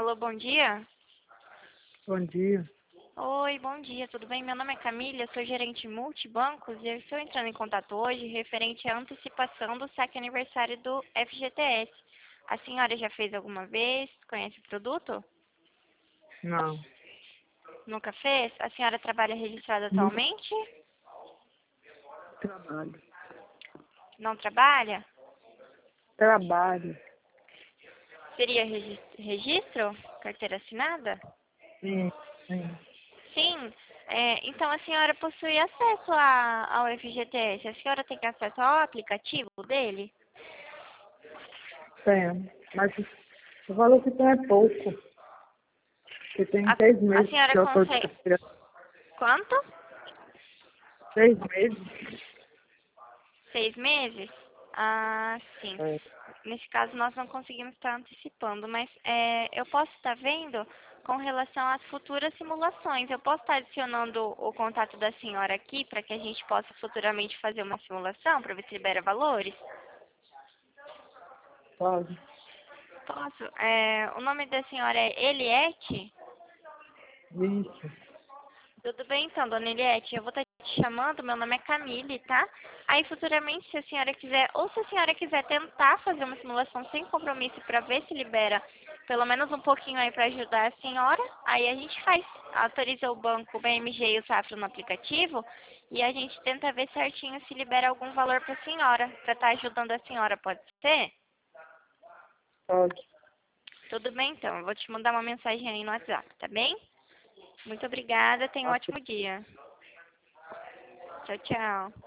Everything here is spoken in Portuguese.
Alô, bom dia. Bom dia. Oi, bom dia, tudo bem? Meu nome é Camila, eu sou gerente multibancos e eu estou entrando em contato hoje referente à antecipação do saque aniversário do FGTS. A senhora já fez alguma vez? Conhece o produto? Não. Nunca fez? A senhora trabalha registrada Nunca atualmente? trabalho. Não trabalha? Trabalho. Seria registro? Carteira assinada? Sim, sim. Sim. Então a senhora possui acesso ao FGTS. A senhora tem acesso ao aplicativo dele? Tenho. Mas o valor que tem é pouco. Porque tem A, 6 meses a senhora que eu estou consegue. desesperada. Quanto? 6 meses? 6 meses? Ah, sim. É. Nesse caso, nós não conseguimos estar antecipando, mas eu posso estar vendo com relação às futuras simulações. Eu posso estar adicionando o contato da senhora aqui para que a gente possa futuramente fazer uma simulação para ver se libera valores? Pode. Posso? O nome da senhora é Eliette? Isso. Tudo bem então, dona Eliette, eu vou estar te chamando, meu nome é Camille, tá? Aí futuramente, se a senhora quiser, ou se a senhora quiser tentar fazer uma simulação sem compromisso para ver se libera pelo menos um pouquinho aí para ajudar a senhora, aí a gente faz, autoriza o banco, o BMG e o Safra no aplicativo e a gente tenta ver certinho se libera algum valor para a senhora, para estar ajudando a senhora, pode ser? Pode. Tudo bem então, eu vou te mandar uma mensagem aí no WhatsApp, tá bem? Muito obrigada, tenha um Ok. ótimo dia. Tchau, tchau.